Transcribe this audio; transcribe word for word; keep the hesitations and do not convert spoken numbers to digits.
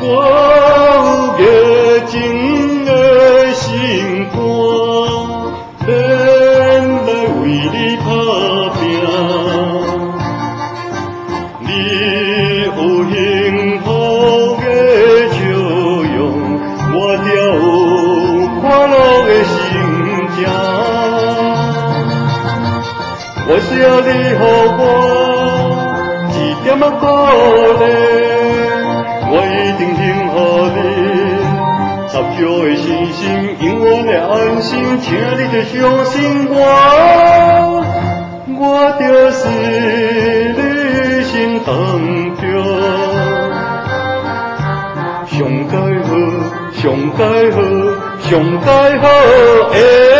我有热情的心肝，免来为你打拼。你有幸福的笑容，我才有快乐的心情。我需要你给我一点仔鼓励，我一定幸福你插足的信心，永远的安心，请你着相信我，我就是你心当中上介好、上介好、上介好的。